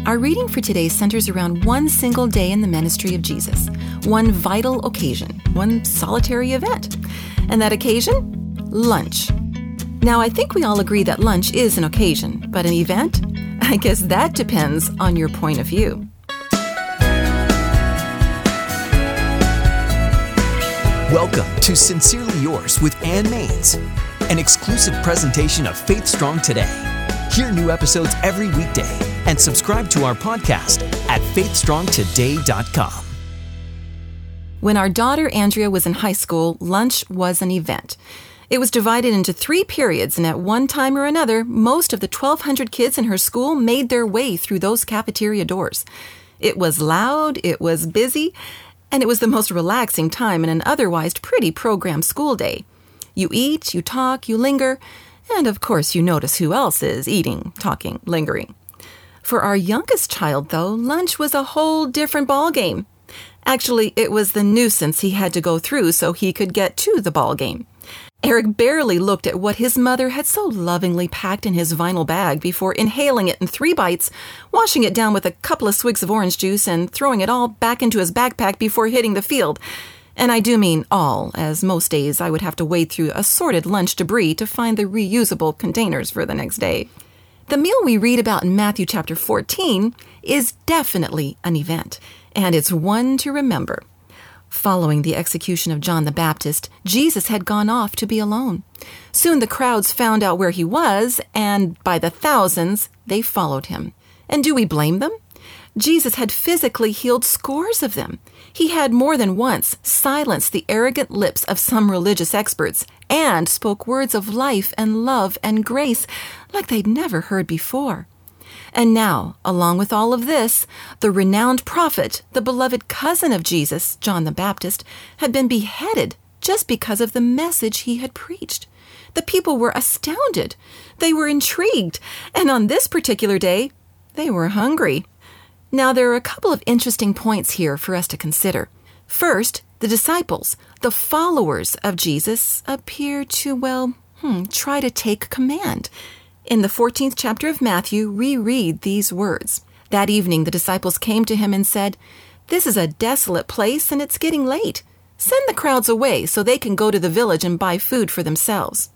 Our reading for today centers around one single day in the ministry of Jesus, one vital occasion, one solitary event. And that occasion? Lunch. Now, I think we all agree that lunch is an occasion, but an event? I guess that depends on your point of view. Welcome to Sincerely Yours with Ann Maines, an exclusive presentation of Faith Strong Today. Hear new episodes every weekday and subscribe to our podcast at faithstrongtoday.com. When our daughter Andrea was in high school, lunch was an event. It was divided into 3 periods, and at one time or another, most of the 1,200 kids in her school made their way through those cafeteria doors. It was loud, it was busy, and it was the most relaxing time in an otherwise pretty programmed school day. You eat, you talk, you linger, and of course you notice who else is eating, talking, lingering. For our youngest child, though, lunch was a whole different ballgame. Actually, it was the nuisance he had to go through so he could get to the ballgame. Eric barely looked at what his mother had so lovingly packed in his vinyl bag before inhaling it in 3 bites, washing it down with a couple of swigs of orange juice, and throwing it all back into his backpack before hitting the field. And I do mean all, as most days I would have to wade through assorted lunch debris to find the reusable containers for the next day. The meal we read about in Matthew chapter 14 is definitely an event, and it's one to remember. Following the execution of John the Baptist, Jesus had gone off to be alone. Soon the crowds found out where he was, and by the thousands, they followed him. And do we blame them? Jesus had physically healed scores of them. He had more than once silenced the arrogant lips of some religious experts and spoke words of life and love and grace like they'd never heard before. And now, along with all of this, the renowned prophet, the beloved cousin of Jesus, John the Baptist, had been beheaded just because of the message he had preached. The people were astounded. They were intrigued. And on this particular day, they were hungry. Now, there are a couple of interesting points here for us to consider. First, the disciples, the followers of Jesus, appear to, try to take command. In the 14th chapter of Matthew, we read these words. That evening, the disciples came to him and said, "This is a desolate place and it's getting late. Send the crowds away so they can go to the village and buy food for themselves."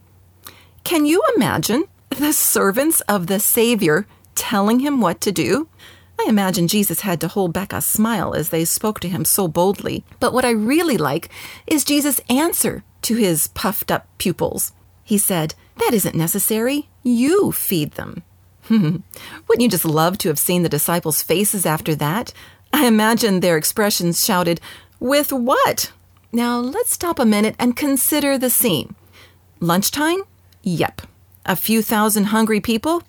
Can you imagine the servants of the Savior telling him what to do? I imagine Jesus had to hold back a smile as they spoke to him so boldly. But what I really like is Jesus' answer to his puffed-up pupils. He said, "That isn't necessary. You feed them." Wouldn't you just love to have seen the disciples' faces after that? I imagine their expressions shouted, "With what?" Now, let's stop a minute and consider the scene. Lunchtime? Yep. A few thousand hungry people?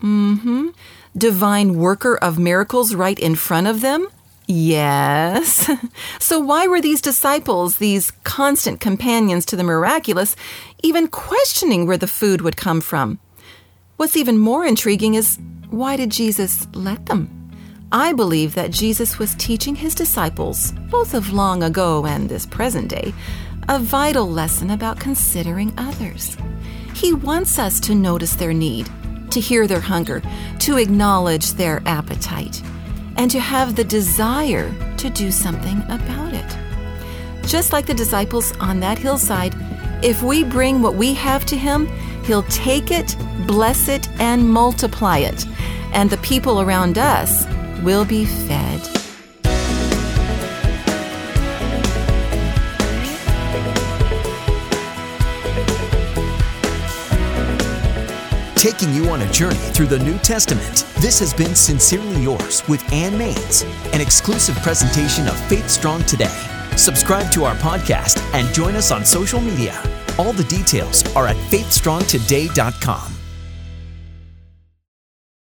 Divine worker of miracles right in front of them? Yes. So why were these disciples, these constant companions to the miraculous, even questioning where the food would come from? What's even more intriguing is, why did Jesus let them? I believe that Jesus was teaching his disciples, both of long ago and this present day, a vital lesson about considering others. He wants us to notice their need, to hear their hunger, to acknowledge their appetite, and to have the desire to do something about it. Just like the disciples on that hillside, if we bring what we have to him, he'll take it, bless it, and multiply it, and the people around us will be fed. Taking you on a journey through the New Testament, this has been Sincerely Yours with Ann Maines, an exclusive presentation of Faith Strong Today. Subscribe to our podcast and join us on social media. All the details are at faithstrongtoday.com.